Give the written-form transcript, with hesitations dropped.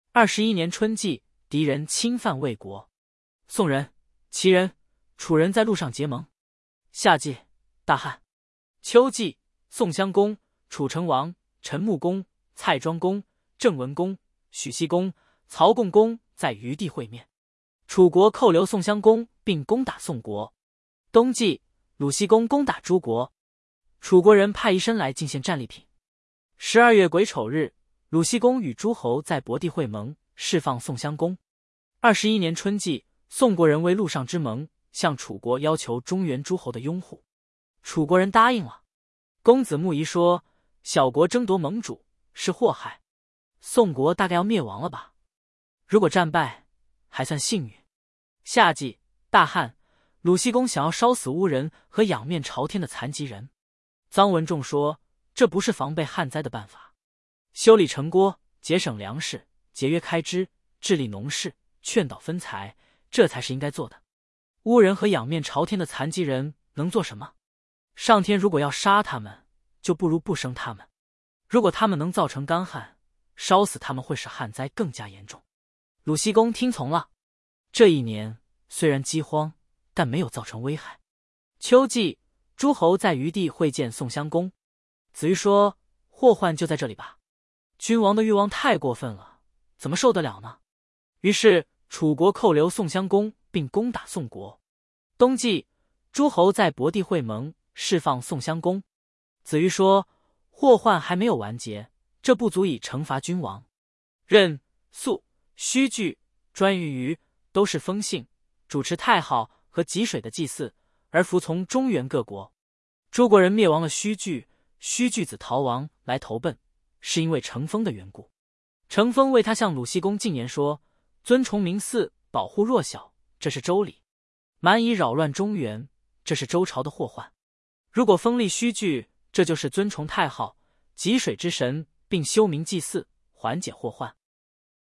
21年春季，敌人侵犯魏国，宋人、齐人、楚人在路上结盟。夏季，大旱。秋季，宋襄公、楚成王、陈穆公、蔡庄公、郑文公、许西公、曹共公在余地会面。楚国扣留宋襄公，并攻打宋国。冬季，鲁僖公攻打诸国，楚国人派医生来进献战利品。12月癸丑日，鲁僖公与诸侯在伯地会盟，释放宋襄公。21年春季，宋国人为陆上之盟，向楚国要求中原诸侯的拥护，楚国人答应了。公子穆仪说：“小国争夺盟主是祸害，宋国大概要灭亡了吧？如果战败，还算幸运。”夏季，大旱。鲁僖公想要烧死巫人和仰面朝天的残疾人。臧文仲说：“这不是防备旱灾的办法。修理城郭，节省粮食，节约开支，治理农事，劝导分财，这才是应该做的。巫人和仰面朝天的残疾人能做什么？上天如果要杀他们，就不如不生他们。如果他们能造成干旱，烧死他们会使旱灾更加严重。”鲁僖公听从了。这一年虽然饥荒，但没有造成危害。秋季，诸侯在余地会见宋襄公。子瑜说：“祸患就在这里吧，君王的欲望太过分了，怎么受得了呢？”于是楚国扣留宋襄公，并攻打宋国。冬季，诸侯在伯地会盟，释放宋襄公。子瑜说：“祸患还没有完结，这不足以惩罚君王。任、肃、须据、颛臾都是封姓，主持太昊和汲水的祭祀，而服从中原各国。诸国人灭亡了须据，须据子逃亡来投奔，是因为成风的缘故。成风为他向鲁僖公进言说：尊崇民祀，保护弱小，这是周礼；蛮夷扰乱中原，这是周朝的祸患。如果封立须据，这就是尊崇太昊、汲水之神，并修明祭祀，缓解祸患。